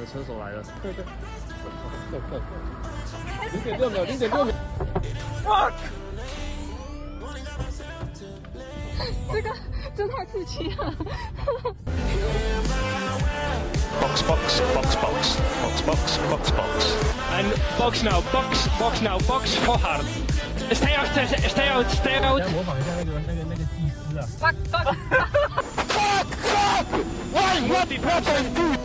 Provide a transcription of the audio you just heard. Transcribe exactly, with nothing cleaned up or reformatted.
车手来了。 对对。零点六秒，零点六秒。哇！ 这个这太刺激了。 Box, box, box, box, box, box, box, box. And box now, box, box now, box for hard. Stay out, stay out, stay out. 模仿一下那个那个那个技师啊。 Fuck, fuck. Fuck, fuck! Why, what did what I do?